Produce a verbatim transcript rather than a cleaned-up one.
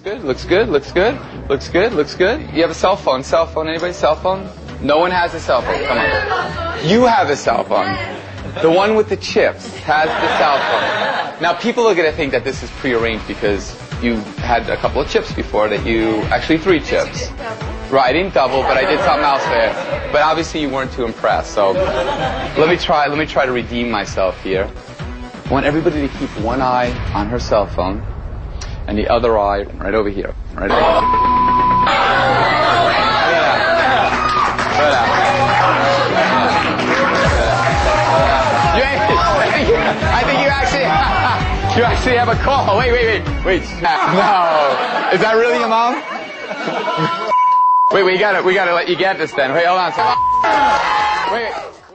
good, looks good, looks good, looks good, looks good. You have a cell phone, cell phone, anybody, cell phone? No one has a cell phone, come on. You have a cell phone. The one with the chips has the cell phone. Now people are going to think that this is prearranged because you had a couple of chips before that you, actually three chips. Right, I didn't double, but I did something else there. But obviously you weren't too impressed, so let me try, let me try to redeem myself here. I want everybody to keep one eye on her cell phone and the other eye right over here. Right over here. I think you actually, you actually have a call. Wait, wait, wait, wait. No, is that really your mom? Wait, we gotta, we gotta let you get this then. Wait, hold on. Wait.